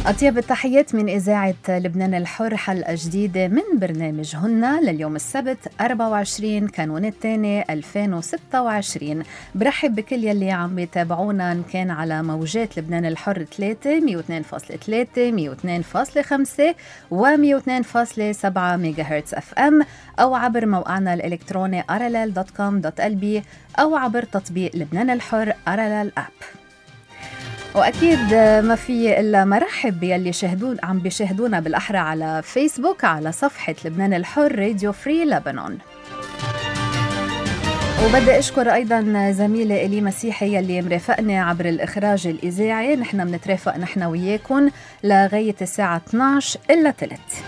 أطيب التحيات من إذاعة لبنان الحر، حلقة جديدة من برنامج هن لليوم السبت 24 كانون الثاني 2026. برحب بكل يلي عم يتابعونا إن كان على موجات لبنان الحر 3 102.3 102.5 و 102.7 ميجا هرتز اف ام، أو عبر موقعنا الإلكتروني rll.com.lb، أو عبر تطبيق لبنان الحر RLL اب. وأكيد ما في إلا مرحب يلي عم بيشاهدونا بالأحرى على فيسبوك على صفحة لبنان الحر راديو فري لبنان. وبدي أشكر أيضا زميلة إلي مسيحي يلي مرافقني عبر الإخراج الإذاعي. نحن بنترافق نحن وياكم لغاية الساعة 12 إلا تلت.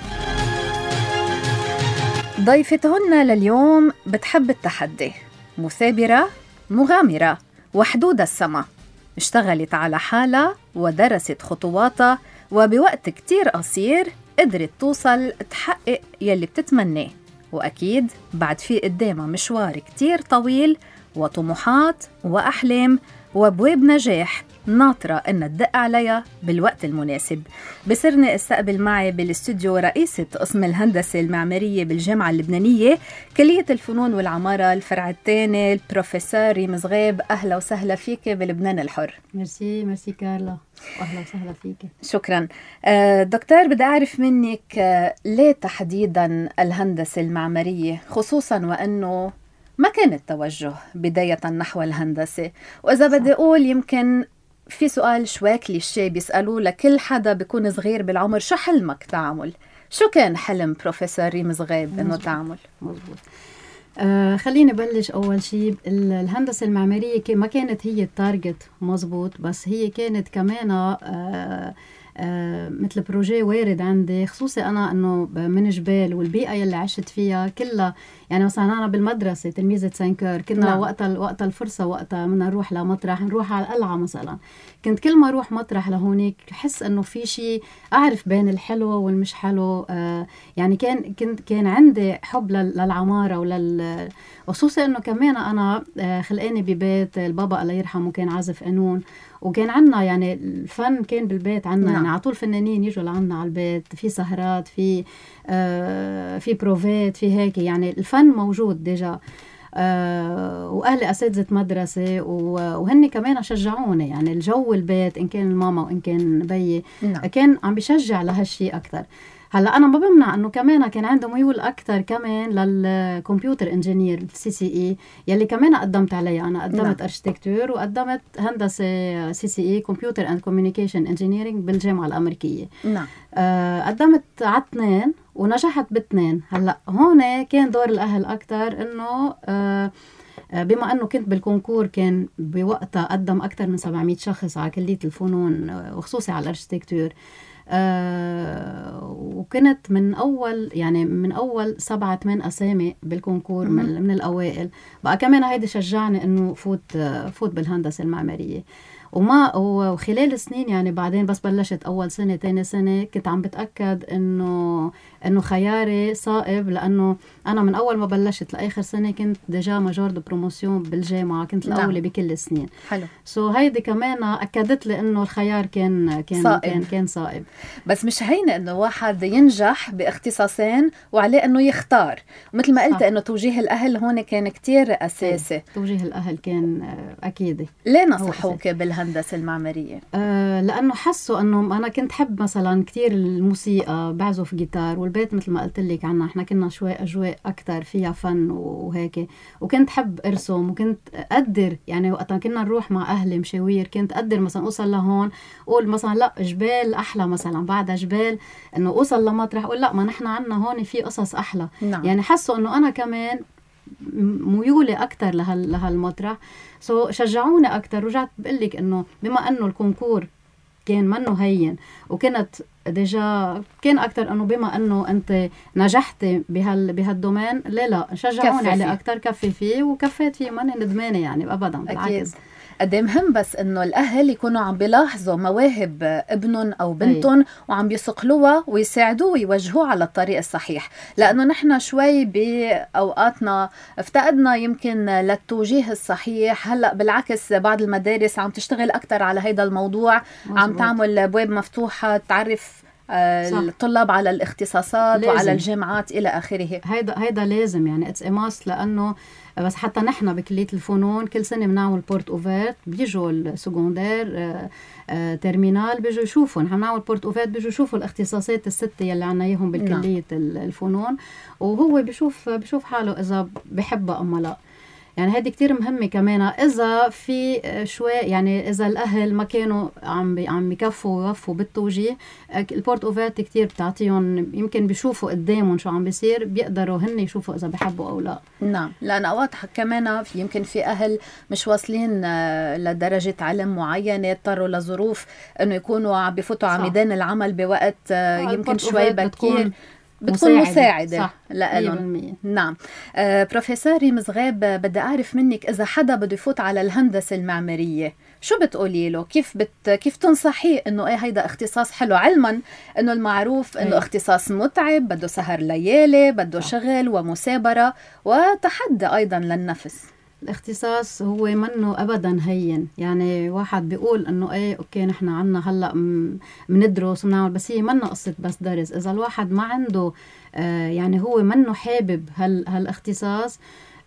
ضيفتهن لليوم بتحب التحدي، مثابرة مغامرة وحدود السما، اشتغلت على حالها ودرست خطواتها، وبوقت كتير قصير قدرت توصل تحقق يلي بتتمناه. وأكيد بعد في قدامها مشوار كتير طويل وطموحات وأحلام وأبواب نجاح ناطرة إن تدق عليها بالوقت المناسب. بصرني استقبل معي بالاستوديو رئيسة قسم الهندسة المعمارية بالجامعة اللبنانية كلية الفنون والعمارة الفرع الثاني، البروفيسور ريم زغيب. أهلا وسهلا فيك بلبنان الحر. ميرسي كارلا، أهلا وسهلا فيك. شكرا. دكتور، بدي أعرف منك ليه تحديدا الهندسة المعمارية، خصوصا وأنه ما كان التوجه بداية نحو الهندسة؟ وإذا بدي أقول يمكن في سؤال شوي كليشيه بيسألوه لكل حدا بيكون صغير بالعمر، شو حلمك تعمل؟ شو كان حلم بروفيسور ريم زغيب إنه تعمل؟ مزبوط. خليني بلش أول شيء. الهندسة المعمارية ما كانت هي التارجت، مزبوط، بس هي كانت كمان مثل بروجي وارد عندي، خصوصي أنا أنه من جبال والبيئة يلي عشت فيها كلها. يعني مثلا أنا بالمدرسة تلميذة سانكور كنا وقت الفرصة، وقتها بدنا نروح لمطرح، نروح على القلعة مثلا. كنت كل ما أروح مطرح لهونيك حس أنه في شيء أعرف بين الحلو والمش حلو. يعني كان عندي حب للعمارة وخصوصي أنه كمان أنا خلقاني ببيت البابا الله يرحمه كان عازف قانون، وكان عنا يعني الفن كان بالبيت عنا. يعني على طول فنانين يجوا لعنا على البيت، في سهرات، في بروفات، في هيك، يعني الفن موجود ديجا. وأهلي أساتذة مدرسة وهن كمان شجعوني. يعني الجو البيت إن كان الماما وإن كان بيي كان عم بيشجع لهالشي أكتر. هلا أنا ما بمنع إنه كمان كان عنده ميول أكتر كمان للكمبيوتر إنجينير CCE يلي كمان قدمت عليها. أنا قدمت أرشتكتور وقدمت هندسة CCE كمبيوتر أند كوميونيكيشن إنجينيرينج بالجامعة الأمريكية. قدمت على 2 ونجحت ب2. هلا هون كان دور الأهل أكتر إنه بما أنه كنت بالكونكور كان بوقتها قدم أكتر من 700 شخص على كلية الفنون وخصوصي على الأرشتكتور. وكنت من أول 7-8 أسامي بالكونكور من الأوائل. بقى كمان هيدا شجعني إنه فوت بالهندسة المعمارية. وخلال السنين يعني بعدين بس بلشت أول سنة تاني سنة كنت عم بتأكد إنه خياري صائب، لأنه أنا من أول ما بلشت لآخر سنة كنت ديجا ماجور دو بروموسيون بالجامعة، كنت الأولى بكل السنين. حلو. هيدي كمان أكدت لي إنه الخيار كان صائب. بس مش هينة إنه واحد ينجح باختصاصين وعليه إنه يختار، ومثل ما قلت إنه توجيه الأهل هون كان كتير أساسي. توجيه الأهل كان أكيد. ليه نصحوك بالهندسة المعمارية؟ لأنه حسوا أنه أنا كنت حب مثلا كتير الموسيقى، بعزف جيتار، والبيت مثل ما قلت لك عنا إحنا كنا شوي أجواء أكتر فيها فن وهيك، وكنت حب أرسم، وكنت أقدر يعني وقتها كنا نروح مع أهلي مشاوير كنت أقدر مثلا أوصل لهون أقول مثلا لا جبال أحلى، مثلا بعد جبال إنه أوصل لمطرح أقول لا ما نحن عنا هون في قصص أحلى. يعني حسوا إنه أنا كمان ميولي أكتر لهالمطرح، شجعوني أكتر. رجعت بقلك إنه بما إنه الكونكور كان منه هين وكنت ديجا كان أكتر إنه بما إنه أنت نجحت بهالدومين لا شجعوني عليه أكتر، كفي فيه وكفيت فيه، ماني ندمانة يعني أبدا، بالعكس. قد ايه مهم بس انه الاهل يكونوا عم بيلاحظوا مواهب ابنهم او بنتهم وعم بيصقلوها ويساعدوه ويوجهوه على الطريق الصحيح، لانه نحن شوي باوقاتنا افتقدنا يمكن للتوجيه الصحيح. هلا بالعكس بعض المدارس عم تشتغل اكثر على هيدا الموضوع، عم تعمل ابواب مفتوحه تعرف الطلاب على الاختصاصات لازم. وعلى الجامعات الى اخره. هيدا لازم يعني اتس اماست، لانه بس حتى نحن بكلية الفنون كل سنة بنعمل بورت اوفيرت، بيجوا السكوندير ترمينال بيجوا يشوفوا، نحن بنعمل بورت اوفيرت بيجوا يشوفوا الاختصاصات الستة يلي عنا اياهم بالكلية الفنون، وهو بيشوف حاله اذا بحبها ام لا. يعني هذه كتير مهمة كمان. إذا في شوي يعني إذا الأهل ما كانوا عم يكفوا ويوفوا بالتوجيه، البورت أوفيرت كتير بتعطيهم، يمكن بيشوفوا قدامهم شو عم بيصير، بيقدروا هن يشوفوا إذا بحبوا أو لا. نعم، لأن أوقات كمان يمكن في أهل مش واصلين لدرجة علم معينة، اضطروا لظروف إنه يكونوا عم بفوتوا على ميدان العمل بوقت يمكن شوي بكير، بتكون مساعدة لهم. نعم. بروفيسور ريمز غاب، بدي أعرف منك إذا حدا بده يفوت على الهندسة المعمارية شو بتقولي له؟ كيف تنصحيه إنه هيدا اختصاص حلو، علما إنه المعروف إنه اختصاص متعب، بده سهر ليالي، بده شغل ومثابرة وتحدي أيضا للنفس. الاختصاص هو منه ابدا هين، يعني واحد بيقول انه اوكي نحن عنا هلا بندرس وبنعمل، بس هي منه قصه بس درس. اذا الواحد ما عنده يعني هو منه حابب هالاختصاص،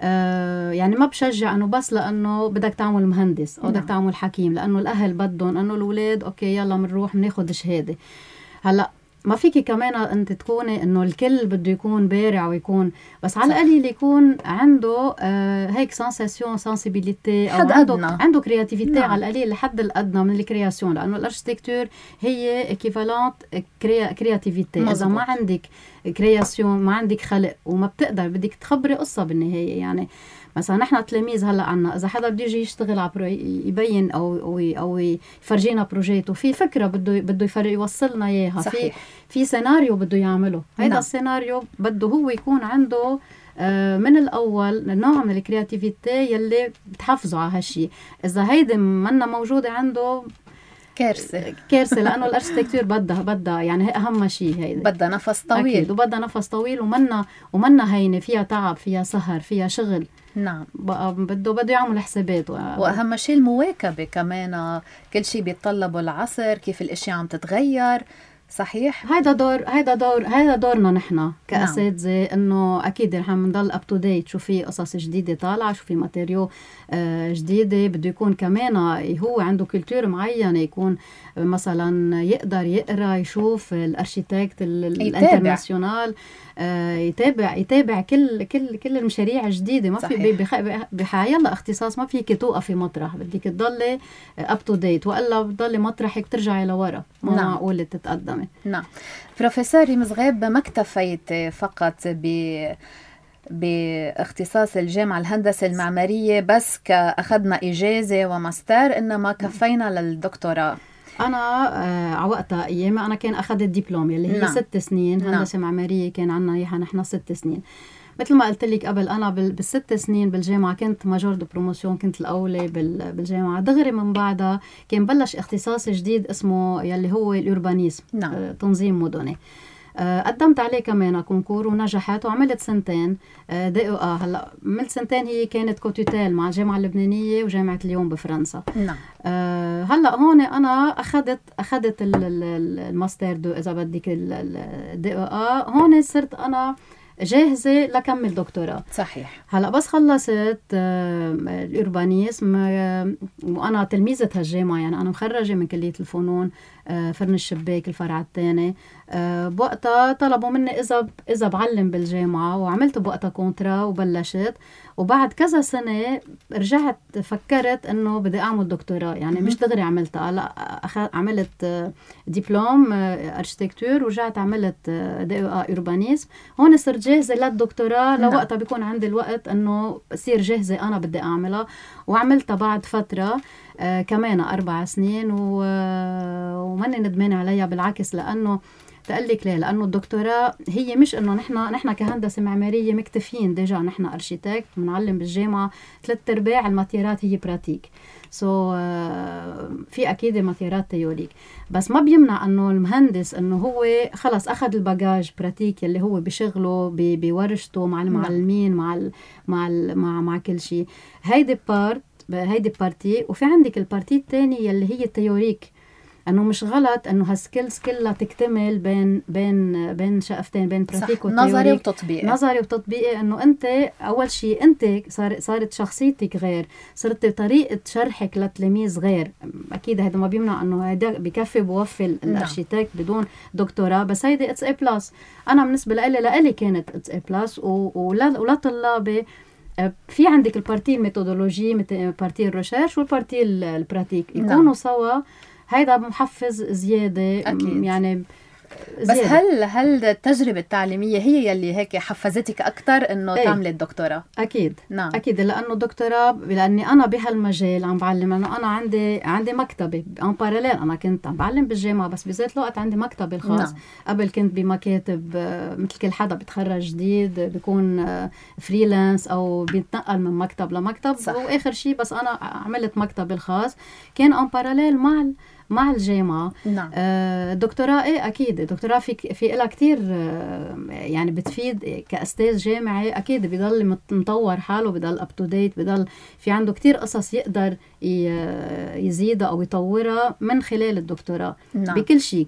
يعني ما بشجع انه بس لانه بدك تعمل مهندس او بدك تعمل حكيم، لانه الاهل بدهم انه الاولاد اوكي يلا بنروح بناخذ شهاده. هلا ما فيكي كمان انت تكوني انه الكل بده يكون بارع ويكون، بس على القليل يكون عنده هيك سنسيبيليتي او عنده كرياتيفيتي على القليل، الحد الادنى من الكرياسيون، لانه الاركتيكتور هي ايكيفالنت كرياتيفيتي. اذا ما عندك كرياسيون ما عندك خلق وما بتقدر، بدك تخبري قصه بالنهايه. يعني مثلا نحن تلاميذ هلا عنا اذا حدا بده يجي يشتغل على يبين او يفرجينا بروجيته، في فكره بده يوصلنا اياها، في سيناريو بده يعمله. هيدا السيناريو بده هو يكون عنده من الاول نوع من الكرياتيفيتي يلي بتحفظه على هالشيء. اذا هيدي منا موجوده عنده كارثه لانه الاركتيكتور بدها يعني اهم شيء، هيدي بدها نفس طويل أكيد، وبدها نفس طويل ومنا هينه، فيها تعب، فيها سهر، فيها شغل. نعم، بده يعمل حسابات واهم شيء المواكبه كمان، كل شيء بيتطلبه العصر، كيف الاشياء عم تتغير. صحيح، هيدا دورنا نحن كأساتذة. انه اكيد رح نضل اب تو ديت، شو في قصص جديده طالعه، شو في ماتيريو جديده. بده يكون كمان هو عنده كولتور معينه، يكون مثلا يقدر يقرا يشوف الارشيتكت الانترناسيونال، يتابع كل المشاريع الجديده. ما في بحيالله اختصاص ما فيك توقفي مطرح، بدك تضلي اب تو ديت، والا بتضلي مطرحك ترجعي لورا، ما معقول تتقدمي. نعم. بروفيسور ريمز غاب، ما اكتفيت فقط باختصاص الجامعة الهندسة المعمارية بس كأخذنا إجازة وماستر، إنما كفينا للدكتوراه. أنا عوقتها أيام أنا كان أخذت الدبلوم اللي هي 6 سنين هندسة معمارية، كان عنا إياها نحن 6 سنين. مثل ما قلت لك قبل، أنا بال6 سنين بالجامعة كنت ماجور دو بروموسيون، كنت الأولى بالجامعة. دغري من بعدها كان بلش اختصاص جديد اسمه يلي هو الأوربانيزم، تنظيم مدني. قدمت عليه كمان كونكور ونجحت، وعملت 2 سنين دي او هلا عملت 2 سنين هي كانت كوتوتيل مع الجامعة اللبنانية وجامعة اليوم بفرنسا. نعم. هلا هون انا اخذت الماستر دو اذا بدك الدي او هون صرت انا جاهزة لكمل دكتوراه. صحيح. هلا بس خلصت الأوربانيزم وأنا تلميذة هالجامعة، يعني أنا مخرجة من كلية الفنون فرن الشباك الفرع الثاني. بوقتها طلبوا مني إذا بعلم بالجامعة، وعملت بوقتها كونترا وبلشت. وبعد كذا سنة رجعت فكرت إنه بدي أعمل دكتوراه، يعني مش دغري عملتها، لا عملت دبلوم أركتيكتور ورجعت عملت دي او أوربانيزم. هون صرت جاهزة للدكتوراه، لوقتها بيكون عندي الوقت إنه بصير جاهزة أنا بدي أعملها. وعملتها بعد فترة كمان 4 سنين وماني ندمانة عليها، بالعكس، لأنه تقلك ليه؟ لأنه الدكتوراه هي مش إنه نحن كهندسة معمارية مكتفين ديجا، نحن أرشيتكت بنعلم بالجامعة 3/4 الماتيرات هي براتيك. في أكيد ماتيرات تيوريك، بس ما بيمنع أنه المهندس أنه هو خلص أخذ الباجاج براتيك اللي هو بشغله بورشته مع المعلمين مع كل شيء. هيدي بارتي. وفي عندك البارتي الثانية اللي هي التيوريك، انه مش غلط انه هالسكيلز كلها تكتمل بين شقفتين، بين براتيك نظري وتطبيقي. نظري وتطبيقي، انه انت اول شيء انت صارت شخصيتك غير، صرت طريقه شرحك للتلاميذ غير. اكيد هذا ما بيمنع انه هذا بكفي بوفي الارشيتكت بدون دكتوراه، بس هيدي اتس اي بلس. انا بالنسبه لي كانت اتس اي بلس، ولا طلابي. في عندك البارتي الميثودولوجي، بارتي الريسيرش والبارتي البراتيك، يكونوا سوا. هيدا محفز زيادة أكيد. يعني زيادة. بس هل التجربة التعليمية هي يلي هيك حفزتك أكتر إنه تعملي الدكتوراه؟ أكيد. نعم. أكيد، لأنه الدكتوراه لأني أنا بهالمجال عم بعلم، لأنه أنا عندي مكتبي ان باراليل. أنا كنت عم بعلم بالجامعة، بس بذات الوقت عندي مكتبي الخاص. نعم. قبل كنت بمكاتب مثل كل حدا بيتخرج جديد بيكون فريلانس أو بيتنقل من مكتب لمكتب. صح. وآخر شيء بس أنا عملت مكتبي الخاص، كان ان باراليل مع الجامعة. نعم. الدكتوراه أكيد الدكتوراه في لها كتير يعني بتفيد كأستاذ جامعي. أكيد بيضل مطور حاله، بيضل up to date، بيضل في عنده كتير قصص يقدر يزيدها أو يطورها من خلال الدكتوراه. نعم. بكل شيء،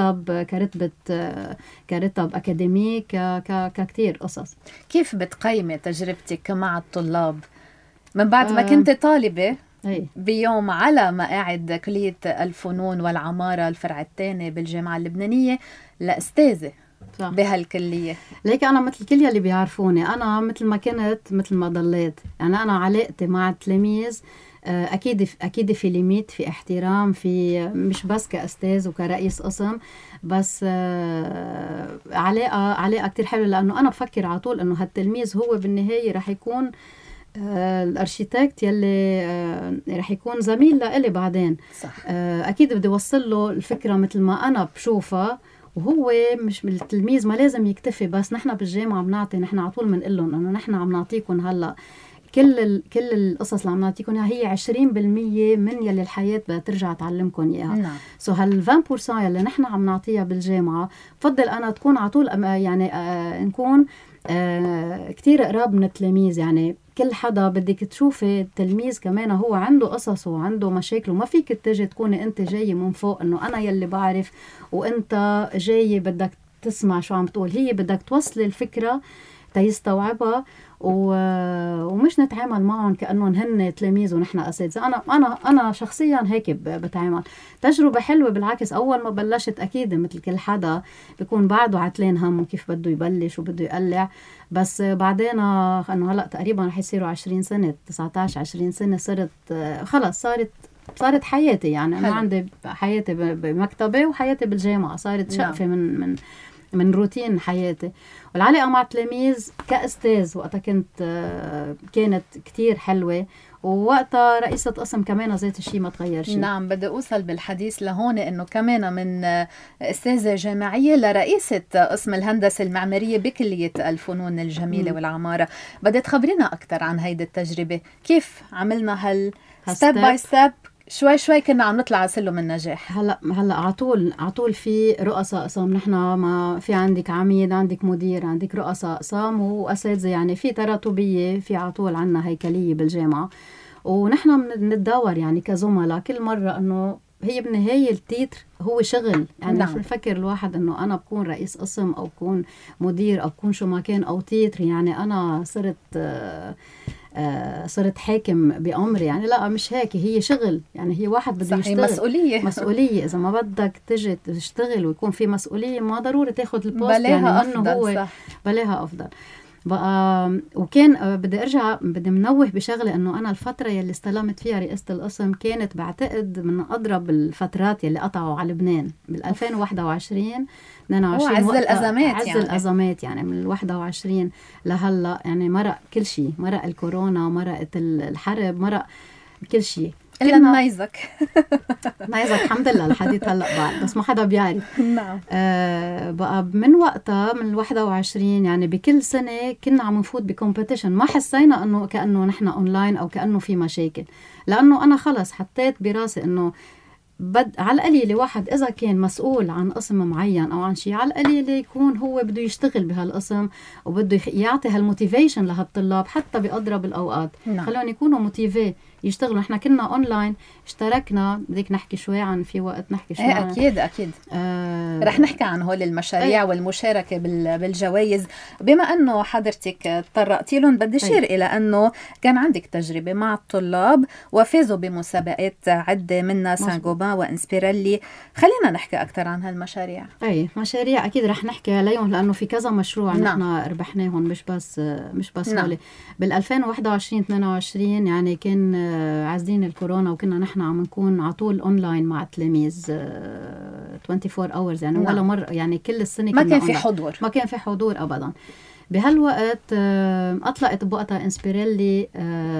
كرتب أكاديمي، ككتير قصص. كيف بتقيمي تجربتك مع الطلاب من بعد ما كنت طالبة بيوم على مقاعد كلية الفنون والعمارة الفرع الثاني بالجامعة اللبنانية لأستاذة بهالكلية؟ ليك أنا مثل كل يلي بيعرفوني، أنا مثل ما كنت مثل ما ضليت. يعني أنا علاقتي مع التلاميذ أكيد في ليميت، في احترام، في مش بس كأستاذ وكرئيس قسم، بس علاقة كتير حلوة. لأنه أنا بفكر على طول أنه هالتلميذ هو بالنهاية رح يكون الارشيتكت يلي رح يكون زميل لإلي بعدين. صح. أكيد بدي وصل له الفكرة مثل ما أنا بشوفها، وهو مش التلميذ ما لازم يكتفي بس. نحن بالجامعة بنعطي، نحن على طول بنقول لهم إنه نحن عم نعطيكم هلا كل القصص اللي عم نعطيكم اياها هي 20% من يلي الحياة بدها ترجع تعلمكم اياها. نعم. هال 20% يلي نحن عم نعطيها بالجامعة، بفضل أنا تكون على طول يعني نكون كتير قراب من التلاميذ. يعني كل حدا بدك تشوفي التلميذ كمان هو عنده قصص وعنده مشاكل، وما فيك تجي تكوني انت جاي من فوق انه انا يلي بعرف وانت جاي بدك تسمع شو عم تقول. هي بدك توصلي الفكرة تيستوعبها، ومش نتعامل معهم كأنهم هن تلاميذ ونحن أساتذة. أنا شخصيا هيك بتعامل. تجربة حلوة بالعكس. أول ما بلشت أكيد مثل كل حدا بيكون بعده عتلين هم كيف بده يبلش وبده يقلع، بس بعدين أنه هلأ تقريبا رح يصيروا 20 سنة 19-20 سنة صرت خلص صارت حياتي. يعني أنا عندي حياتي بمكتبي وحياتي بالجامعة، صارت شقفة من روتين حياتي. والعلاقة مع التلاميذ كأستاذ وقتها كانت كتير حلوة، ووقتها رئيسة قسم كمان ذات الشيء ما تغير شيء. نعم. بدي أوصل بالحديث لهون إنه كمان من أستاذة جامعية لرئيسة قسم الهندسة المعمارية بكلية الفنون الجميلة والعمارة. بدي تخبرينا أكتر عن هيدي التجربة، كيف عملنا ستيب باي ستيب، شوي كنا عم نطلع على سلم النجاح. هلا على طول في رؤساء اقسام. نحن ما في عندك عميد، عندك مدير، عندك رؤساء اقسام واساتذه. يعني في تراتبيه، في على طول عندنا هيكليه بالجامعه، ونحن بنتداور يعني كزملاء كل مره انه هي بالنهايه التيتر هو شغل. يعني نعم. بفكر الواحد انه انا بكون رئيس قسم او بكون مدير او بكون شو ما كان او تيتر، يعني انا صرت حاكم بأمري. يعني لا، مش هيك، هي شغل. يعني هي واحد بده يشتغل، مسؤولية. إذا ما بدك تجي تشتغل ويكون في مسؤولية، ما ضروري تاخد البوست. بلاها يعني أفضل. هو بلاها أفضل بقى. وكان بدي منوه بشغله انه انا الفتره يلي استلمت فيها رئاسه القسم كانت بعتقد من اضرب الفترات يلي قطعوا على لبنان بال 2021 22 عز الازمات. الازمات يعني من 21 لهلا. يعني مرق كل شيء، مرق الكورونا، مرقت الحرب، مرق كل شيء. إلا نميزك. نميزك الحمد لله لحديت هلا بعد، بس ما حدا بيعرف. نعم. بقى من وقتها من 21 يعني بكل سنة كنا عم نفوت بكومبيتيشن، ما حسينا انه كأنه نحن اونلاين او كأنه في مشاكل، لانه انا خلص حطيت براسي انه على القليلة واحد إذا كان مسؤول عن قسم معين أو عن شيء، على القليلة يكون هو بده يشتغل بهالقسم وبده يعطي هالموتيفيشن لهالطلاب حتى بأضرب الأوقات. نعم. خلونا يكونوا موتيفي يشتغلوا. نحن كنا أونلاين، اشتركنا، بدك نحكي شوي عن في وقت نحكي شوي عن أكيد رح نحكي عن هول المشاريع والمشاركة بالجوائز. بما أنه حضرتك تطرقتي لهم بدي أشير إلى أنه كان عندك تجربة مع الطلاب وفازوا بمسابقات عدة منها سانغوبان وإنسبيرالي. خلينا نحكي أكثر عن هالمشاريع. مشاريع أكيد رح نحكي عليهم لأنه في كذا مشروع نحن ربحناهم، مش بس هولي. بال 2021-22 يعني كان عازلين الكورونا وكنا نحن عم نكون على طول اونلاين مع التلاميذ 24 hours يعني. ولا مرة يعني كل السنة ما كان في حضور، ما كان في حضور أبدا. بهالوقت أطلقت بوقتها إنسبيرالي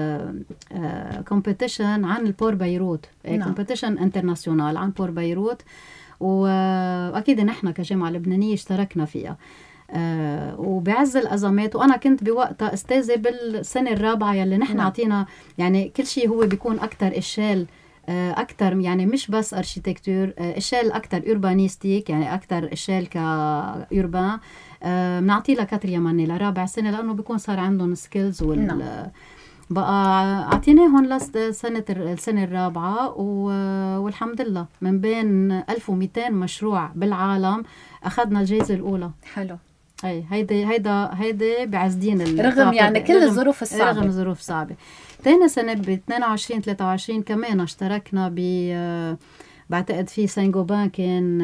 كومبيتيشن عن البور بيروت، كومبيتيشن انترناسيونال عن بور بيروت، وأكيد نحن كجامعة لبنانية اشتركنا فيها. وبعز الأزمات، وأنا كنت بوقتها أستاذة بالسنة الرابعة يلي نحن عطينا يعني كل شيء هو بيكون أكتر إشال، أكتر يعني مش بس أرشيتكتور، إشال أكتر أوربانيستيك يعني أكتر إشال كأوربان. بنعطي لها 4 ماني لرابع سنة لأنه بيكون صار عندهم سكيلز بقى أعطيناهم السنة الرابعة والحمد لله من بين 1200 مشروع بالعالم أخذنا الجائزة الأولى. حلو. هيدا بعزدين رغم يعني كل الظروف الصعبة. رغم الظروف صعبة. تاني سنة ب 22-23 كمان اشتركنا بعتقد في سانغوبان كان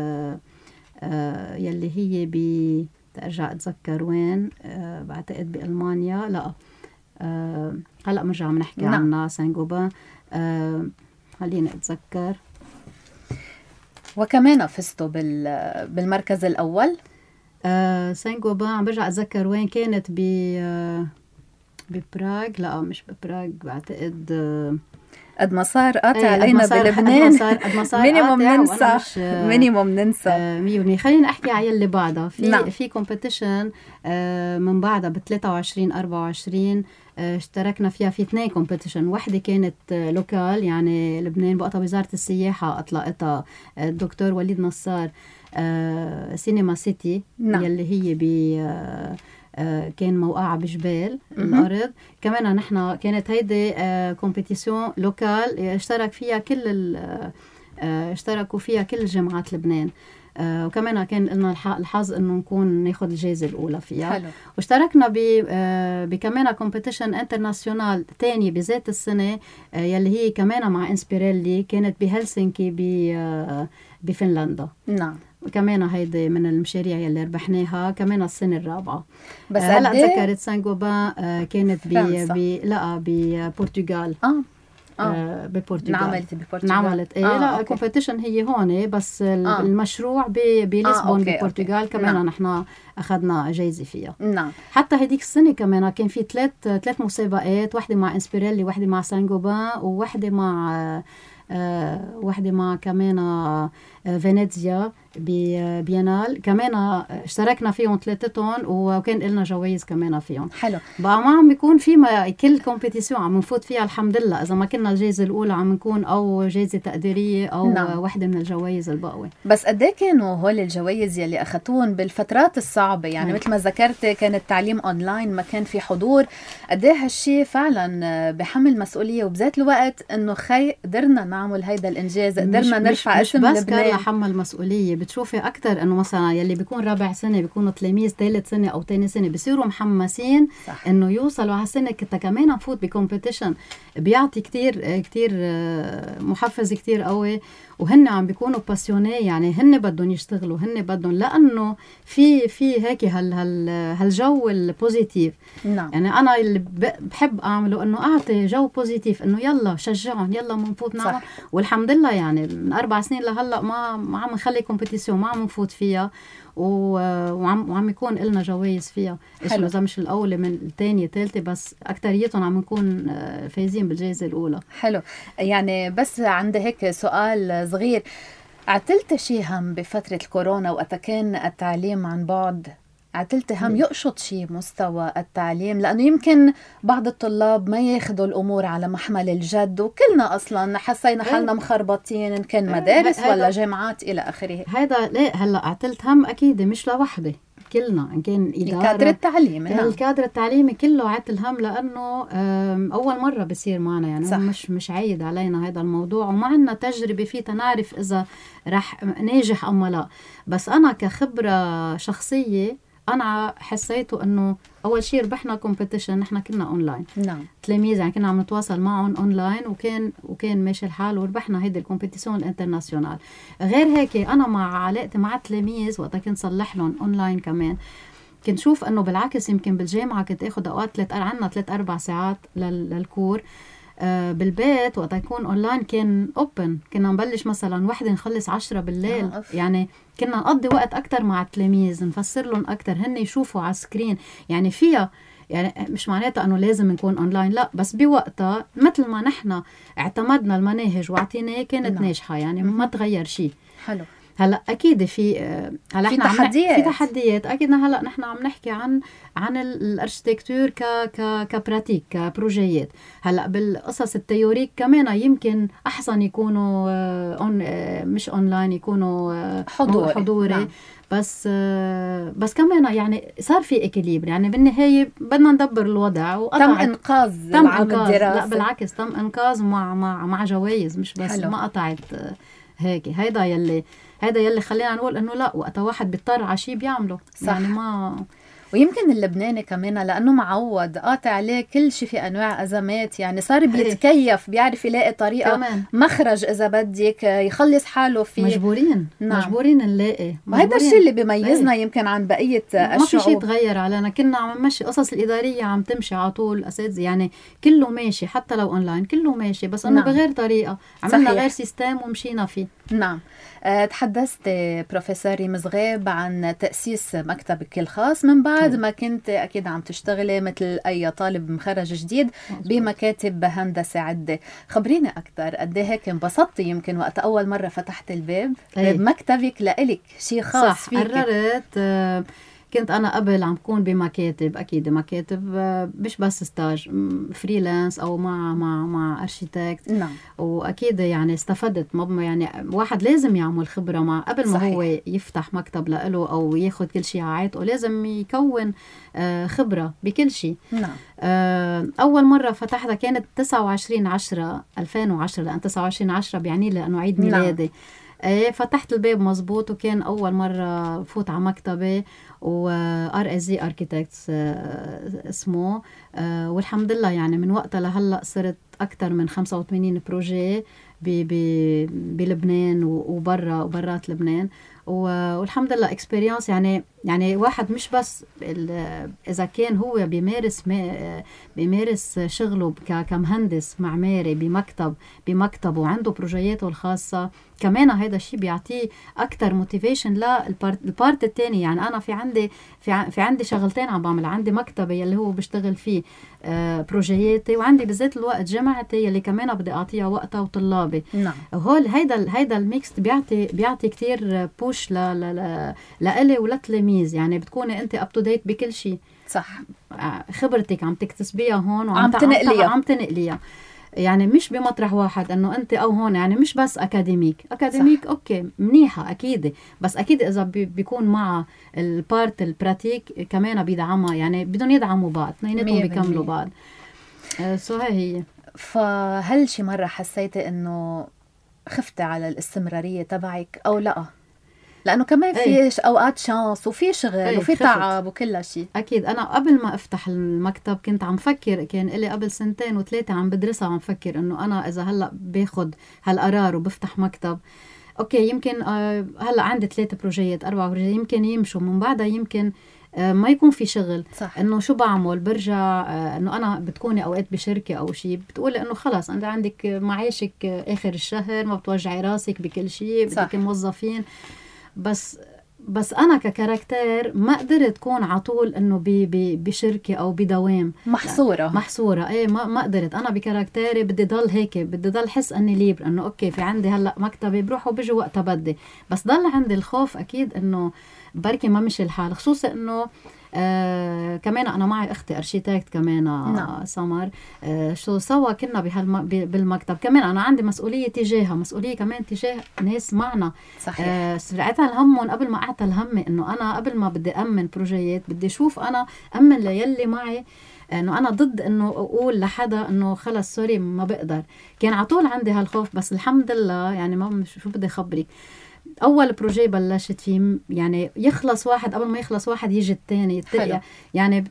يلي هي ترجع أتذكر وين، بعتقد بألمانيا. لا هلأ مرجع عم نحكي عنها سانغوبان، خليني أتذكر. وكمان فزتوا بالمركز الأول. سانغوبان عم برجع أتذكر وين كانت، ببراغ. لا مش ببراغ، بعتقد قد ما صار قاطع علينا بلبنان مينيموم ننسى 100%. خلينا احكي على اللي بعدها في كومبيتيشن من بعدها ب 23-24 اشتركنا فيها في 2 كومبيتيشن. واحدة كانت لوكال يعني لبنان، بقطع وزارة السياحة أطلقتها الدكتور وليد نصار، سينما سيتي يلي هي كان موقعة بجبال الأرض. كمان نحن كانت هيدي كومبيتيشن لوكال اشتركوا فيها كل جامعات لبنان. وكمان كان لنا الحظ انه نكون ناخذ الجائزة الأولى فيها. حلو. واشتركنا بكمان كومبيتيشن انترناسيونال تاني بذات السنة يلي هي كمان مع انسبيرالي، كانت بهلسنكي بفنلندا. نعم. كمان هيدي من المشاريع يلي ربحناها كمان السنة الرابعة. بس هلا تذكرت سانغوبان كانت ببرتغال. ببرتغال انعملت لا كومبيتيشن هي هون، بس المشروع بلشبون ببرتغال كمان نحن اخذنا جايزة فيها. نعم. حتى هديك السنة كمان كان في 3 مسابقات، واحدة مع انسبيرالي، واحدة مع سانغوبان، وواحدة مع كمان فينيزيا بيانال. كمان اشتركنا فيهم 3 وكان لنا جوائز كمان فيهم. حلو. بقى ما عم بيكون في كل كومبيتيشن عم نفوت فيها الحمد لله. إذا ما كنا الجائزة الأولى عم نكون أو جائزة تقديرية أو واحدة من الجوائز البقوة. بس قد ايه كانوا هول الجوائز يلي أخذتوهم بالفترات الصعبة يعني مثل ما ذكرت كان التعليم أونلاين، ما كان في حضور. قد ايه هالشي فعلا بحمل مسؤولية، وبذات الوقت إنه قدرنا نعمل هيدا الإنجاز، قدرنا نرفع اسم لبنان. بس كان حمل مسؤولية. بتشوفي أكتر إنه مثلا يلي بيكون رابع سنة بيكونوا تلاميذ 3 سنة أو 2 سنة بيصيروا محمسين إنه يوصلوا على سنة كنت كمان نفوت بكومبيتيشن، بيعطي كتير محفز كتير قوي. وهن عم بيكونوا باسيوني يعني هن بدهم يشتغلوا، هن بدهم لأنه في هيك هالجو البوزيتيف. نعم. يعني أنا اللي بحب أعمله إنه أعطي جو بوزيتيف، إنه يلا شجعهم، يلا منفوت نعمل. والحمد لله يعني من 4 سنين لهلا ما عم نخلي كومبيتيشن كومبيتيسيون ما عم نفوت فيها وعم يكون لنا جوائز فيها، إذا مش الأولى من الثانية ثالثة، بس أكتريتهم عم نكون فايزين بالجائزة الأولى. حلو. يعني بس عندي هيك سؤال صغير، عتلت شي هم بفترة الكورونا وقت كان التعليم عن بعد؟ عتلت هم يقشط شي مستوى التعليم؟ لأنه يمكن بعض الطلاب ما ياخدوا الأمور على محمل الجد، وكلنا أصلا حسينا حالنا مخربطين إن كان مدارس ولا جامعات إلى آخره. هذا ليه هلأ عتلت هم أكيد مش لوحدي، كلنا إن كان إدارة الكادر التعليمي. الكادر التعليمي كله عتل هم، لأنه أول مرة بصير معنا، يعني مش عايد علينا هذا الموضوع، وما عنا تجربة فيه تنعرف إذا رح ناجح أم لا. بس أنا كخبرة شخصية أنا حسيته إنه أول شيء ربحنا كومبيتيشن، نحن كنا أونلاين. نعم. تلاميذ يعني كنا عم نتواصل معهم أونلاين، وكان ماشي الحال وربحنا هيدي الكومبيتيشن الانترناسيونال. غير هيك أنا مع علاقتي مع التلاميذ وقتا كنت صلح لهم أونلاين كمان، كنت شوف إنه بالعكس يمكن بالجامعة كنت أخذ أوقات عنا 3-4 ساعات للكور. بالبيت وقت يكون أونلاين كان أوبن، كنا نبلش مثلا 1 نخلص 10 بالليل. يعني كنا نقضي وقت أكتر مع التلاميذ، نفسر لهم أكتر، هن يشوفوا على السكرين. يعني فيها يعني مش معناتها أنه لازم نكون أونلاين، لا، بس بوقتها مثل ما نحن اعتمدنا المناهج وعطيناه كانت ناجحة، يعني ما تغير شيء. حلو. هلا اكيد في هلا في تحديات. في تحديات اكيد. هلا نحن عم نحكي عن الاركتيكتور كبراتيك كبروجيات. هلا بالقصص التيوريك كمان يمكن احسن يكونوا مش اونلاين، يكونوا حضوري. نعم. بس كمان يعني صار في اكيليبر، يعني بالنهايه بدنا ندبر الوضع. تم انقاذ العام الدراسي. لا بالعكس، تم انقاذ مع جوائز، مش بس حلو. ما قطعت هيك. هيدا يلي خلينا نقول انه لا، وقت واحد بيضطر على شيء بيعمله. صح. يعني ما ويمكن اللبناني كمان لأنه معود قاطع عليه كل شيء في أنواع أزمات، يعني صار بيتكيف، بيعرف يلاقي طريقة كمان. مخرج إذا بدك يخلص حاله فيه. مجبورين. نعم. مجبورين نلاقي. وهذا الشيء اللي بيميزنا يمكن عن بقية الشعوب. ما في شيء تغير علينا، كنا عم نمشي قصص الإدارية عم تمشي على طول أساتذة، يعني كله ماشي حتى لو أونلاين كله ماشي، بس أنه بغير طريقة، عملنا غير سيستم ومشينا فيه. نعم. تحدثت بروفيسور ريمز غيب عن تأسيس مكتبك الخاص من بعد ما كنت أكيد عم تشتغلي مثل أي طالب مخرج جديد بمكاتب هندسة عدة. خبريني أكتر، قد ايه هيك انبسطتي يمكن وقت أول مرة فتحت الباب بمكتبك لإلك شيء خاص فيك؟ قررت. كنت أنا قبل عم كون بمكاتب، أكيد مكاتب مش بس ستاج، فريلانس أو مع أرشيتكت. نعم. وأكيد يعني استفدت، يعني واحد لازم يعمل خبرة مع قبل ما هو يفتح مكتب لإله أو ياخد كل شيء عايته، لازم يكون خبرة بكل شيء. نعم. أول مرة فتحتها كانت 29/10/2010، لأن 29/10 بيعني لأنه عيد ميلادي. فتحت الباب مزبوط، وكان أول مرة فوت على مكتبي، RSZ Architects اسمه. والحمد لله يعني من وقتها لهلأ صرت أكثر من 85 بروجي بلبنان وبرات لبنان. والحمد لله اكسبيرينس، يعني واحد مش بس اذا كان هو بيمارس شغله كمهندس معماري بمكتب وعنده بروجياته الخاصه، كمان هذا الشيء بيعطيه اكثر موتيفيشن للبارت الثاني. يعني انا في عندي شغلتين عم بعمل، عندي مكتبي اللي هو بشتغل فيه بروجياتي، وعندي بذات الوقت جامعتي اللي كمان بدي اعطيها وقتها وطلابي. نعم. هول هيدا الميكس بيعطي كتير بوش لإلي وللتلاميذ، يعني بتكوني انت اب تو ديت بكل شيء. صح. خبرتك عم تكتسبيها هون وعم تنقليها يعني مش بمطرح واحد، انه انت او هون يعني مش بس اكاديميك صح. اوكي منيحه اكيد، بس اكيد اذا بيكون مع البارت البراتيك كمان بيدعمها، يعني بدهم يدعموا بعض، اثنيناتهم بيكملوا بعض. هي فهل شي مره حسيتي انه خفتي على الاستمراريه تبعك او لا؟ لأنه كمان في أوقات شانس وفي شغل وفي تعب وكل شيء. أكيد. أنا قبل ما أفتح المكتب كنت عم فكر، كان إلي قبل 2 و3 عم بدرسها، عم فكر إنه أنا إذا هلأ باخد هالقرار وبفتح مكتب، أوكي يمكن هلأ عندي 3 بروجيات 4 بروجيات يمكن يمشوا، من بعدها يمكن ما يكون في شغل. صح. إنه شو بعمل، برجع إنه أنا بتكوني أوقات بشركة أو شيء بتقولي إنه خلاص أنت عندك معيشك آخر الشهر، ما بتوجعي راسك بكل شيء، بدك موظفين. بس انا ككاركتير ما قدرت كون على طول انه بشركه او بدوام محصوره. ايه ما قدرت. انا بكاركتيري بدي ضل هيك، بدي ضل حس اني ليبر، انه اوكي في عندي هلا مكتبي بروح وبيجي وقتها بدي، بس ضل عندي الخوف اكيد انه بركي ما مشي الحال، خصوصا انه كمان انا معي اختي ارشيتكت كمان. نعم. سمر شو سوا كنا بالمكتب. كمان انا عندي مسؤوليه تجاهها، مسؤوليه كمان تجاه ناس معنا. صحيح. سرعتها الهم قبل ما اعتل همي انه انا قبل ما بدي امن بروجيات بدي اشوف انا امن ليلي معي، انه انا ضد انه اقول لحدا انه خلص سوري ما بقدر. كان على طول عندي هالخوف، بس الحمد لله يعني ما شو بدي اخبرك، اول بروجي بلشت فيه يعني يخلص واحد قبل ما يخلص واحد يجي الثاني، يعني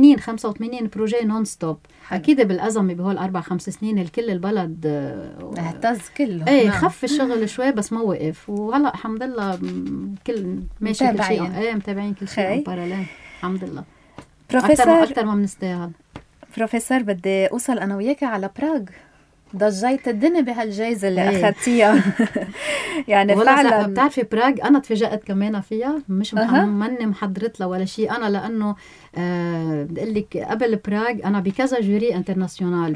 85 بروجي نون ستوب. اكيد بالازمه بهول 4-5 سنين الكل البلد اهتز كله. ايه خف الشغل شوي بس ما وقف، وهلا الحمد لله كل ماشي كل شيء. ايه متابعين كل شيء باراليل الحمد لله. بروفيسور اكثر ما بنستاهل. بروفيسور بدي اوصل انا وياك على براغ، ضجيت الدنيا بهالجائزة اللي أخذتيها. يعني فعلا بتعرفي براغ أنا تفاجأت كمان فيها، مش ماني محضرت لها ولا شيء أنا، لأنه بدي أقول لك قبل براغ أنا بكذا جوري انترناسيونال.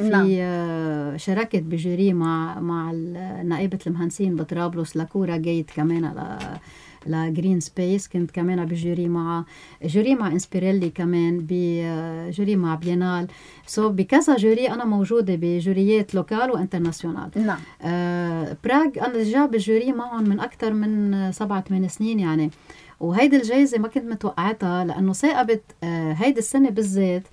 في شاركت بجوري مع نائبة المهندسين بطرابلس لكورا جيت كمان لجرين سبيس، كنت كمان بجوري مع انسبيريلي، كمان بجوري مع بينال. بكذا جوري أنا موجودة بجوريات لوكال وانترناسيونال. نعم. براغ أنا جاب بجوري معهم من أكثر من 7-8 سنين يعني، وهيدي الجائزة ما كنت متوقعتها لأنه ثاقبت هيدي السنة بالذات.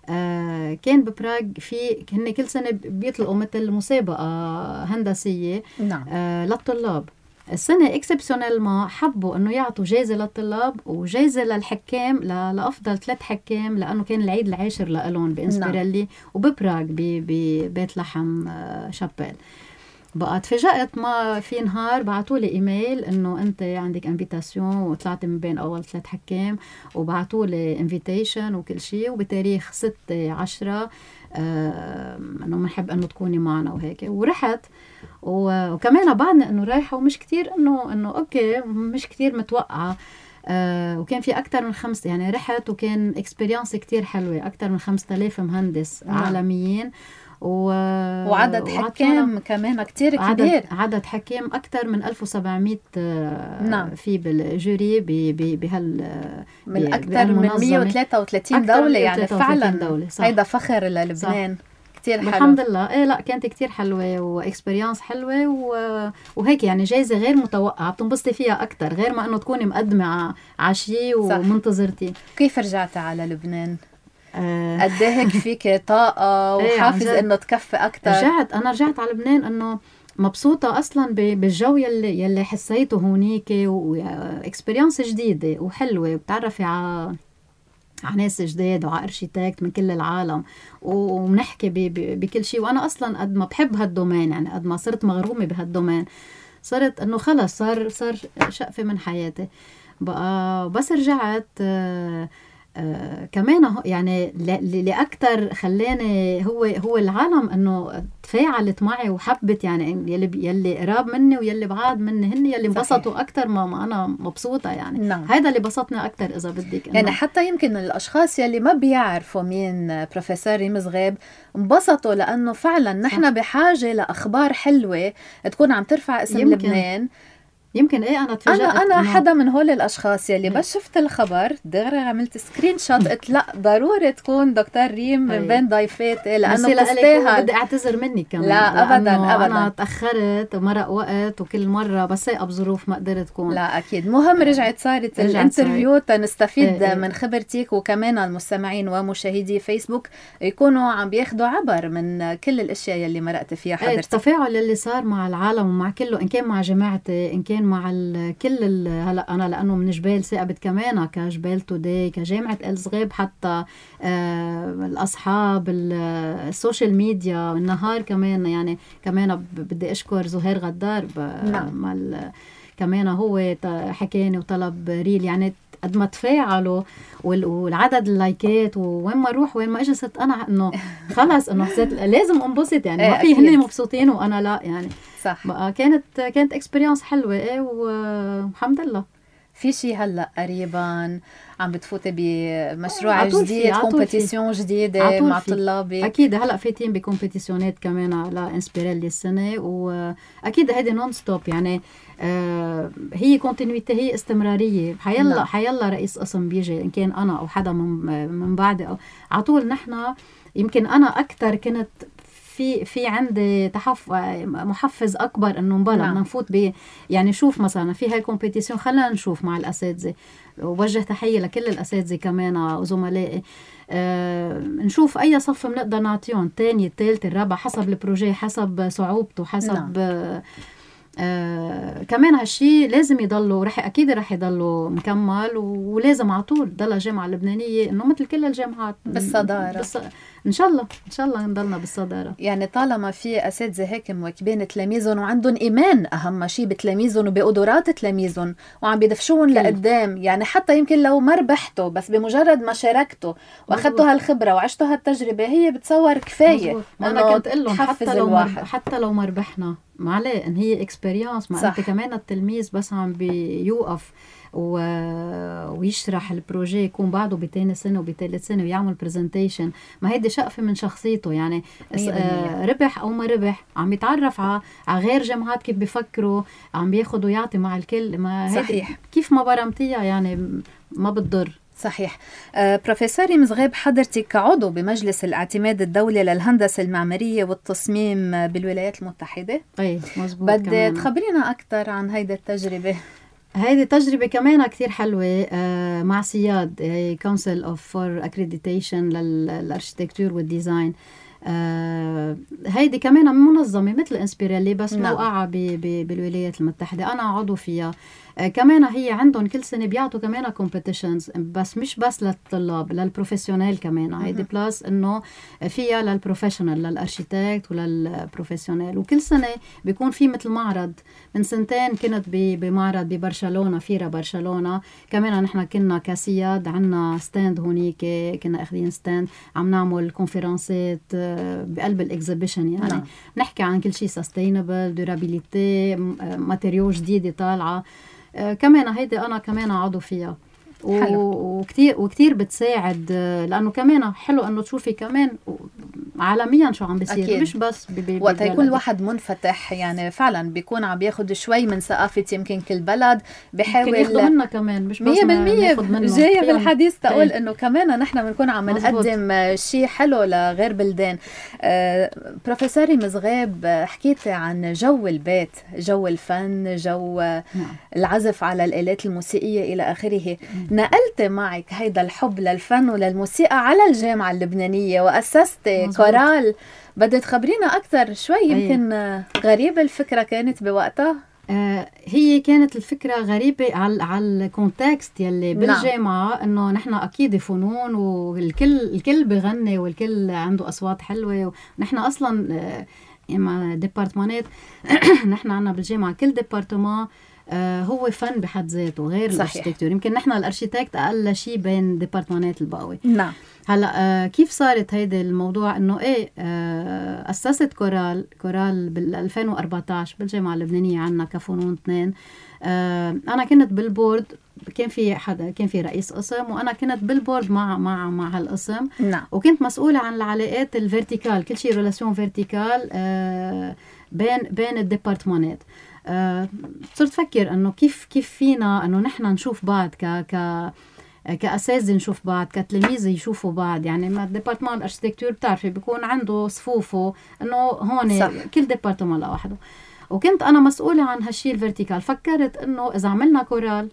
كان ببراغ هن كل سنة بيطلقوا مثل مسابقة هندسية. نعم. للطلاب. السنة اكسبسيونيل ما حبوا انه يعطوا جائزة للطلاب وجائزة للحكام لأفضل 3 حكام، لأنه كان العيد العاشر لألون بإنسبيريلي. نعم. وببراغ ببيت لحم شابيل. بقى تفاجأت ما في نهار بعتوا لي ايميل انه انت عندك انفيتاسيون وطلعت من بين اول 3 حكام، وبعتوا لي انفيتيشن وكل شيء، وبتاريخ 6/10 انه بنحب انه تكوني معنا وهيك. ورحت وكمان بعدنا انه رايحه ومش كتير انه اوكي مش كتير متوقعه. وكان في اكثر من 5 يعني رحت، وكان اكسبيرينس كتير حلوه، اكثر من 5000 مهندس عالميين وعدد حكام كمان كتير كبير. عدد حكام أكثر من 1700. نعم. في بالجوري من أكثر من 133 دولة يعني فعلا هيدا فخر للبنان. كتير حلو الحمد لله. ايه لا كانت كتير حلوة واكسبيرينس حلوة وهيك يعني جايزة غير متوقعة بتنبسطي فيها أكتر، غير ما أنه تكوني مقدمة عشي ومنتظرتي. كيف رجعتي على لبنان؟ قد ايه هيك فيك طاقة وحافز انه تكفي اكثر؟ رجعت على لبنان انه مبسوطة اصلا بالجو يلي حسيته هونيك، واكسبيرينس جديدة وحلوة، وبتعرفي على ناس جداد وعلى ارشيتكت من كل العالم، وبنحكي بكل شيء. وانا اصلا قد ما بحب هالدومين، يعني قد ما صرت مغرومة بهالدومين، صرت انه خلص صار شقفة من حياتي بقى. بس رجعت كمان يعني اللي أكتر خلاني هو العالم انه تفاعلت معي وحبت، يعني يلي قراب مني ويلي بعاد مني هن يلي انبسطوا اكتر ما انا مبسوطه يعني. نعم. هذا اللي بسطني اكتر اذا بدك، يعني حتى يمكن الاشخاص يلي ما بيعرفوا مين بروفيسور ريمز غيب انبسطوا، لانه فعلا نحن بحاجه لاخبار حلوه تكون عم ترفع اسم لبنان. يمكن انا تفاجأت. انا حدا من هول الاشخاص يلي بس شفت الخبر دغري عملت سكرين شوت، قلت لا ضروري تكون دكتور ريم من بين ضيفاتي، لانه بتستاهل. بدي اعتذر منك كمان، لا ابدا انا تاخرت ومرق وقت، وكل مره بس هيك بظروف ما قدرت تكون. لا اكيد مهم رجعت صارت الانترفيو تنستفيد من خبرتك، وكمان المستمعين ومشاهدي فيسبوك يكونوا عم بياخدوا عبر من كل الاشياء يلي مرقت فيها حضرتك. التفاعل اللي صار مع العالم ومع كله، ان كان مع جماعتي ان كان مع كل هلا انا لانه من جبال ثاقبت كمان كجبال توداي كجامعه الصغيب، حتى الاصحاب السوشيال ميديا النهار كمان، يعني كمان بدي اشكر زهير غدار. نعم. كمان هو حكاني وطلب ريل، يعني قد ما تفاعلوا والعدد اللايكات، وين ما اروح وين ما اجي صرت انا انه خلص انه حسيت لازم انبسط، يعني ما في هن مبسوطين وانا لا يعني. صح. بقى كانت اكسبيرينس حلوه. والحمد لله في شيء هلا قريبا عم بتفوتي بمشروع جديد، كومبيتيشن جديده مع طلابي؟ اكيد هلا فايتين بكومبيتيشنات كمان لانسبيريل السنه، واكيد هيدي نون ستوب يعني. هي كونتينيوتي، هي استمراريه. حيلا رئيس قسم بيجي ان كان انا او حدا من بعدي على طول نحن. يمكن انا اكثر كنت في عندي محفز اكبر انه مبلا بدنا نفوت يعني شوف مثلا في هاي كومبيتيشن، خلينا نشوف مع الاساتذه. ووجه تحيه لكل الاساتذه كمان وزملائي. نشوف اي صف بنقدر نعطيهم، الثاني الثالث الرابع حسب البروجي، حسب صعوبته، حسب كمان هالشي لازم يضلوا اكيد رح يضلوا مكمل، ولازم على طول ضل الجامعه اللبنانيه انه مثل كل الجامعات بالصداره. ان شاء الله نضلنا بالصداره. يعني طالما في اساتذه هيك مواكبين تلاميذهم وعندهم ايمان اهم شيء بتلاميذهم وبقدرات تلاميذهم وعم بيدفشوهم لقدام، يعني حتى يمكن لو ما ربحتوا بس بمجرد ما شاركتوا واخذتوا هالخبره وعشتوا هالتجربه هي بتصور كفايه. انا كنت اقول لهم حتى لو ما ربحنا ما عليه، ان هي اكسبيرينس. ما انت كمان التلميذ بس عم بيوقف ويشرح البروجي، يكون بعده بتاني سنه وبثالث سنه ويعمل برزنتيشن، ما هيدي شقفه من شخصيته يعني. ربح او ما ربح عم يتعرف على غير جامعات كيف بيفكروا، عم بياخذ ويعطي مع الكل. ما صحيح. كيف ما برمتيها يعني ما بتضر. صحيح. بروفيسوري مزغيب، حضرتك كعضو بمجلس الاعتماد الدولي للهندسة المعمارية والتصميم بالولايات المتحدة. اي مزبوط. بدي تخبرينا أكثر عن هيدا التجربة. هيدي تجربة كمان كتير حلوة مع سياد، Council for Accreditation للأرشيتكتور والديزاين. هيدي كمان منظمة مثل انسبيريلي بس موقعة بالولايات المتحدة، أنا عضو فيها. كمان هي عندهم كل سنة بيعطوا كمان كومبيتيشنز، بس مش بس للطلاب، للبروفيسيونيل كمان. هيدي بلاس إنه فيها للبروفيشنال، للأرشيتكت وللبروفيسيونيل. وكل سنة بيكون في مثل معرض. من سنتين كنت بمعرض ببرشلونة، فيرا برشلونة. كمان نحن كنا كسياد عنا ستاند هونيك، كنا أخذين ستاند عم نعمل كونفرنسات بقلب الإكزيبيشن يعني. نحكي عن كل شيء sustainable، durability، ماتيريو جديدة طالعة. كمان هيدي أنا كمان عضو فيها. وكتير بتساعد، لأنه كمان حلو أنه تشوفي كمان عالميا شو عم بيصير. أكيد. مش بس وقت يكون الواحد منفتح يعني فعلا بيكون عم بياخد شوي من ثقافة يمكن كل بلد، بحاول ياخدوا منا كمان، مش بس 100% جاية بالحديث تقول إنه كمان نحن بنكون عم نقدم شيء حلو لغير بلدان. بروفيسوري مزغيب، حكيتي عن جو البيت، جو الفن، جو العزف على الآلات الموسيقية إلى آخره. نقلت معك هيدا الحب للفن وللموسيقى على الجامعة اللبنانية وأسست كورال. بدي تخبرينا أكثر شوي؟ يمكن غريبة الفكرة كانت بوقتها. هي كانت الفكرة غريبة على الكونتكست يلي بالجامعة. إنه نحن أكيد فنون والكل بغني والكل عنده أصوات حلوة، ونحن أصلا إما ديبارتمانات نحن عنا بالجامعة كل ديبارتمان هو فن بحد ذاته غير الارشيتكتور. يمكن نحن الارشيتكت اقل شيء بين ديبارتمانات البقوي. نعم. هلا كيف صارت هيدا الموضوع؟ انه اسست كورال بال 2014 بالجامعه اللبنانيه عنا كفنون 2. انا كنت بالبورد، كان في رئيس قسم وانا كنت بالبورد مع هالقسم. نعم. وكنت مسؤوله عن العلاقات الفيرتيكال، كل شيء ريلاسيون فيرتيكال بين الديبارتمانات. صرت فكر انه كيف فينا انه نحن نشوف بعض كأساتذة، نشوف بعض كتلاميذ يشوفوا بعض. يعني ما ديبارتمان الارشيتكتور بتعرفي بيكون عنده صفوفه، انه هون صح. كل ديبارتمان لوحده. وكنت انا مسؤولة عن هالشيء الفيرتيكال. فكرت انه اذا عملنا كورال،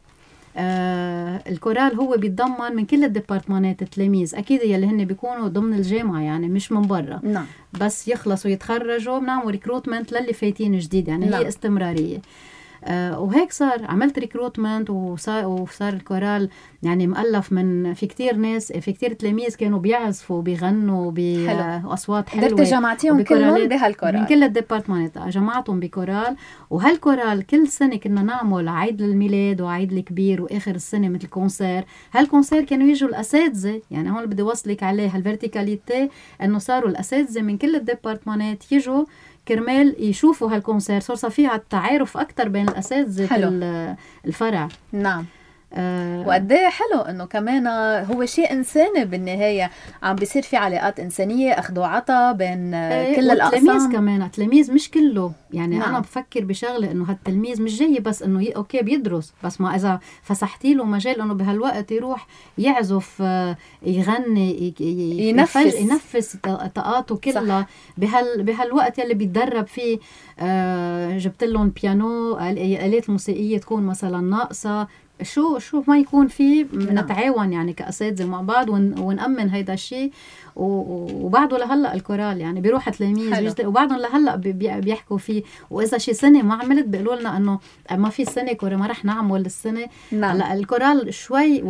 الكورال هو بيتضمن من كل الديبارتمانات التلاميذ، اكيد يلي هن بيكونوا ضمن الجامعه يعني مش من برا. نعم. بس يخلصوا يتخرجوا بنعمل ريكروتمنت للي فايتين جديد يعني. نعم. هي استمراريه. وهيك صار، عملت ريكروتمنت وصار الكورال يعني مؤلف من في كتير ناس، في كتير تلاميذ كانوا بيعزفوا بيغنوا بأصوات حلوة. قدرت جمعتيهم كلهم بهالكورال من كل الديبارتمانات، جمعتهم بكورال. وهالكورال كل سنة كنا نعمل عيد للميلاد وعيد الكبير وآخر السنة مثل كونسير. هالكونسير كانوا يجوا الأساتذة، يعني هون بدي وصلك عليه هالفيرتيكاليتي، إنه صاروا الأساتذة من كل الديبارتمانات يجوا كرمال يشوفوا هالكونسير. صار فيها التعارف أكتر بين الأساتذة الفرع. نعم. وقد ايه حلو انه كمان هو شيء انساني بالنهايه، عم بيصير في علاقات انسانيه، اخذ وعطا بين كل الاقسام. والتلاميذ كمان، التلاميذ مش كله يعني. نعم. انا بفكر بشغله انه هالتلميذ مش جاي بس انه اوكي بيدرس بس، ما اذا فسحتي له مجال انه بهالوقت يروح يعزف، يغني، ينفس طاقاته كلها بهالوقت يلي بيتدرب فيه. جبت لهم بيانو، الآلات الموسيقيه تكون مثلا ناقصه، شو ما يكون فيه نتعاون يعني كأساتذة مع بعض ونأمن هيدا الشيء. وبعده لهلا الكورال يعني بيروح تلاميذ وبعدهم لهلا بيحكوا فيه. واذا شي سنه ما عملت بيقولوا لنا انه ما في سنه كورال، ما رح نعمل السنه. هلا الكورال شوي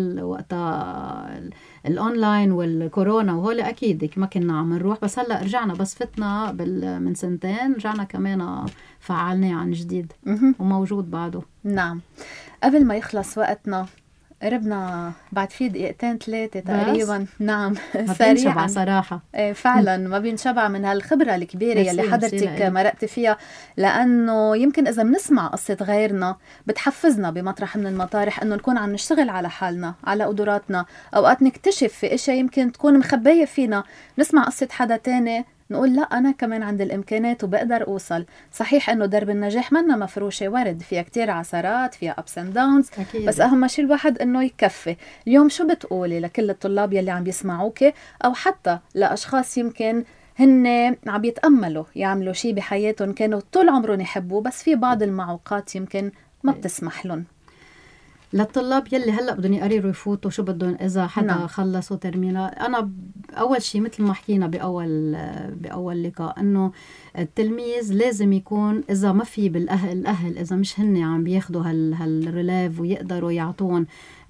وقتها الاونلاين والكورونا وهول اكيد ما كنا عم نروح، بس هلا رجعنا، بس فتنا من سنتين رجعنا كمان فعلناه عن جديد وموجود بعده. نعم. قبل ما يخلص وقتنا، قربنا بعد في دقيقتين 3 تقريبا. نعم سريعا صراحة. فعلا ما بينشبع من هالخبرة الكبيرة يلي حضرتك مرقتي فيها، لأنه يمكن إذا بنسمع قصة غيرنا بتحفزنا بمطرح من المطارح أنه نكون عم نشتغل على حالنا، على قدراتنا. أوقات نكتشف في إشياء يمكن تكون مخبية فينا، نسمع قصة حدا تاني نقول لا أنا كمان عندي الإمكانات وبقدر أوصل. صحيح أنه درب النجاح منا مفروشة ورد، فيها كتير عثرات، فيها ups and downs أكيد. بس أهم شيء الواحد أنه يكفي. اليوم شو بتقولي لكل الطلاب يلي عم بيسمعوك، أو حتى لأشخاص يمكن هن عم يتأملوا يعملوا شيء بحياتهم كانوا طول عمرهم يحبوه، بس في بعض المعوقات يمكن ما بتسمح لهم؟ للطلاب يلي هلا بدهم يقرروا يفوتوا شو بدهم اذا حدا خلصوا ترمينال، انا اول شيء مثل ما حكينا باول لقاء انه التلميذ لازم يكون، اذا ما في الاهل اذا مش هن عم بياخذوا هالريليف ويقدروا يعطون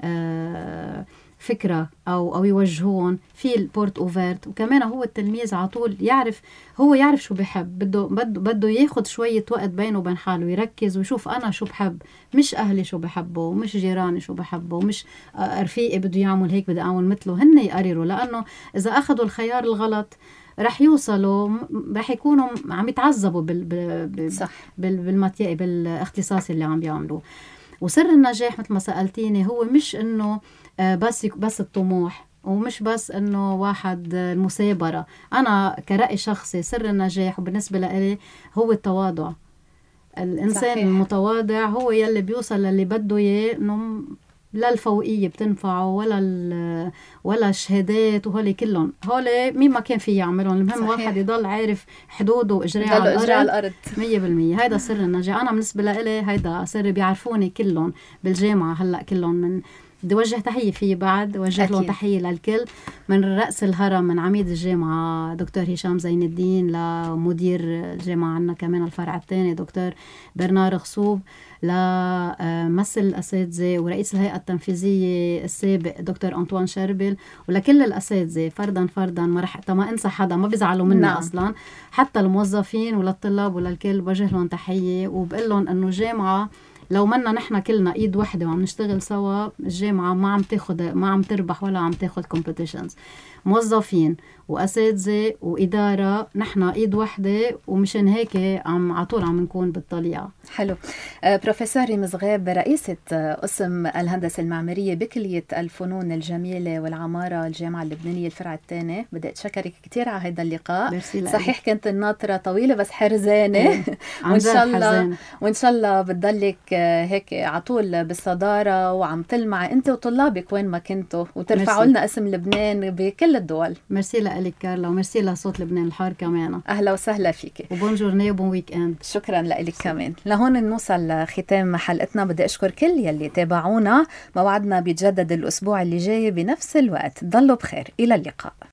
فكرة أو يوجهون في البورت أوفرت. وكمان هو التلميذ عطول يعرف شو بحب، بده ياخد شوية وقت بينه وبين حاله، يركز ويشوف أنا شو بحب، مش أهلي شو بحبه، ومش جيراني شو بحبه، ومش رفيقي بده يعمل هيك بدي أعمل مثله. هن يقرروا، لأنه إذا أخذوا الخيار الغلط رح يوصلوا، رح يكونوا عم يتعذبوا بالاختصاص اللي عم بيعملوه. وسر النجاح مثل ما سألتيني هو مش إنه بس الطموح، ومش بس إنه واحد المثابرة. أنا كرأي شخصي سر النجاح وبالنسبة لي هو التواضع. الإنسان صحيح. المتواضع هو يلي بيوصل للي بده إياه، إنه لا الفوقية بتنفعه ولا الشهادات وهولي كلهم، هولي مين ما كان فيه يعملهم. المهم واحد يضل عارف حدوده وإجريه على الأرض 100%. هيدا سر النجاح. أنا بالنسبة لي هيدا سر بيعرفوني كلهم بالجامعة هلأ كلهم. من بدي وجه تحية فيه بعد وجه لهم تحية للكل، من رأس الهرم، من عميد الجامعة دكتور هشام زين الدين، لمدير الجامعة عنا كمان الفرع الثاني دكتور برنار غصوب، لممثل الأساتذة ورئيس الهيئة التنفيذية السابق دكتور أنطوان شربل، ولكل الأساتذة فردا ما رح ما أنسى حدا، ما بيزعلوا مني أصلا، حتى الموظفين وللطلاب وللكل بوجه لهم تحية. وبقول لهم أنه الجامعة لو منا نحن كلنا ايد واحدة وعم نشتغل سوا، الجامعة ما عم تربح ولا عم تاخد كومبيتيشنز. موظفين وأساتذة وإدارة نحن ايد واحدة، ومشان هيك عطول عم نكون بالطليعة. حلو. بروفيسور ريمز غاب، رئيسة قسم الهندسة المعمارية بكلية الفنون الجميلة والعمارة الجامعة اللبنانية الفرع الثاني، بدي أتشكرك كتير على هذا اللقاء. صحيح كانت الناطرة طويلة بس حرزانة وإن شاء الله بتضلك هيك عطول بالصدارة وعم تلمع أنت وطلابك وين ما كنتوا، وترفعوا لنا اسم لبنان بكل الدول. ميرسي لك كارلا، وميرسي لصوت لبنان الحار كمان. أهلا وسهلا فيك، وبونجورني وبون ويك اند. شكرا لك كمان. لهون نوصل لختام حلقتنا. بدي أشكر كل يلي تابعونا. موعدنا بيتجدد الأسبوع اللي جاي بنفس الوقت. ضلوا بخير، إلى اللقاء.